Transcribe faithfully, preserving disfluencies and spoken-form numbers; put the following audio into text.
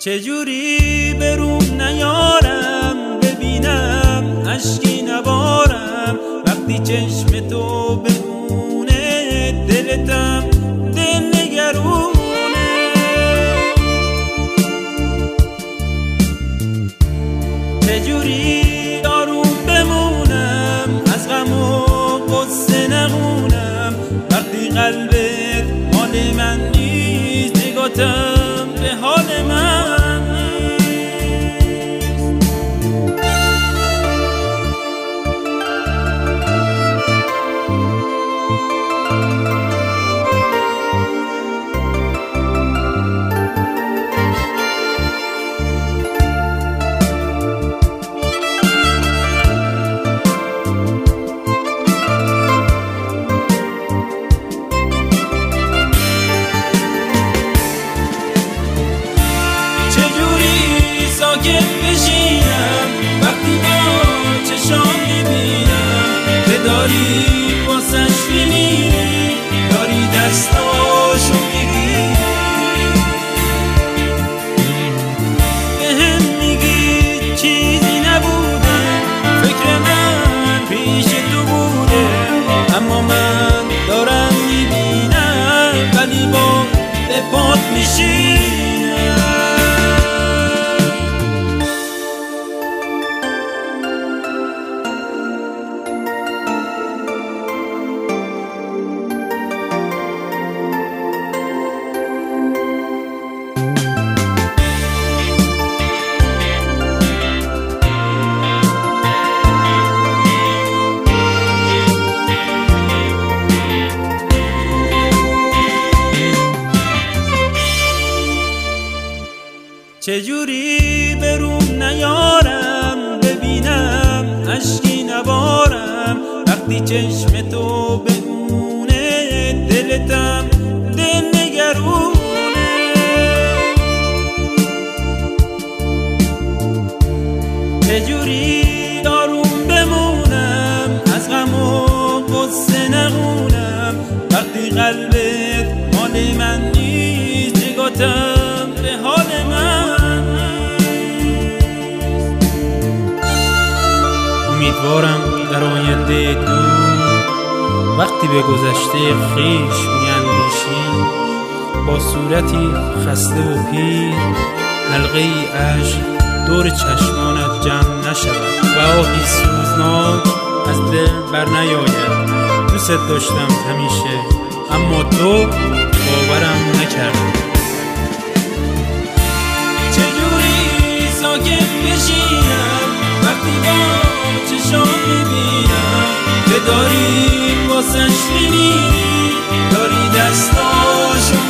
چجوری بروم نیارم ببینم اشکی نبارم وقتی چشم تو بمونه دلتم دل نگرونه. چجوری آروم بمونم از غم و غصه نمونم وقتی قلبت مال من نیست نگاتم به حال من نیست. ساکت بشینم وقتی با چشام میبینم که داری واسش میمیری داری دستاشو میگیری بهم میگی چیزی نبوده فکر من پیش تو بوده اما من دارم میبینم ولی با به پات میشینم. چجوری بروم نیارم ببینم اشکی نبارم وقتی چشم تو بمونه دلتم دل نگرونه. چجوری آروم بمونم از غم و غصه نمونم وقتی قلبت مال من نیست نگاتم به حال من. امیدوارم در آینده دور وقتی به گذشته خویش میاندیشی با صورتی خسته و پیر حلقه ای اشک دور چشمانت جمع نشود و آهی سوزناک از دل بر نیاید. دوست داشتم همیشه اما تو باورم نکردی. چجوری ساکت بشینم وقتی با چشام میبینم که داری واسش میمیری داری دستاشو